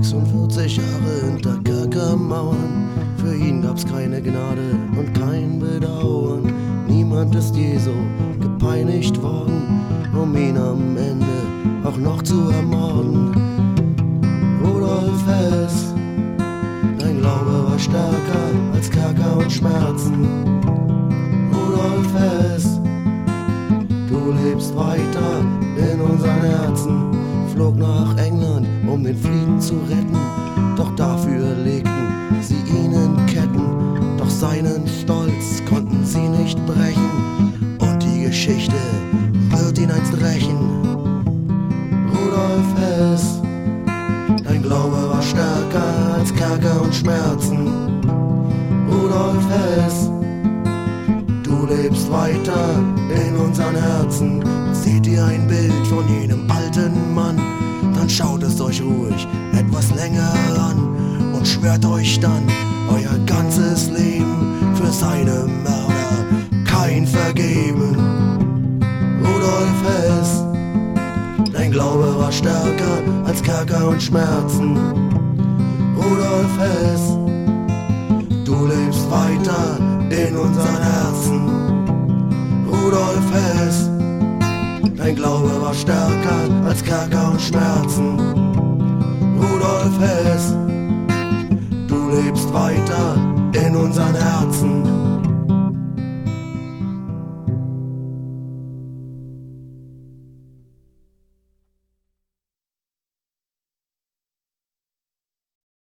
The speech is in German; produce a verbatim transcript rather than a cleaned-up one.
sechsundvierzig Jahre hinter Kerkermauern. Für ihn gab's keine Gnade und kein Bedauern. Niemand ist je so gepeinigt worden, um ihn am Ende auch noch zu ermorden. Rudolf Hess, dein Glaube war stärker als Kerker und Schmerzen. Rudolf Hess, du lebst weiter in unseren Herzen. Flog nach England, um den Frieden zu retten, doch dafür legten sie ihn in Ketten. Doch seinen Stolz konnten sie nicht brechen, und die Geschichte wird ihn einst rächen. Rudolf Hess, dein Glaube war stärker als Kerker und Schmerzen. Rudolf Hess, du lebst weiter in unseren Herzen. Seht ihr ein Bild von jenem alten Mann, dann schaut es euch ruhig etwas länger an und schwört euch dann euer ganzes Leben für seine Mörder kein Vergeben. Rudolf Hess, dein Glaube war stärker als Kerker und Schmerzen. Rudolf Hess, du lebst weiter in unseren Herzen. Rudolf Hess, dein Glaube war stärker als Kerker und Schmerzen. Rudolf Hess, du lebst weiter in unseren Herzen.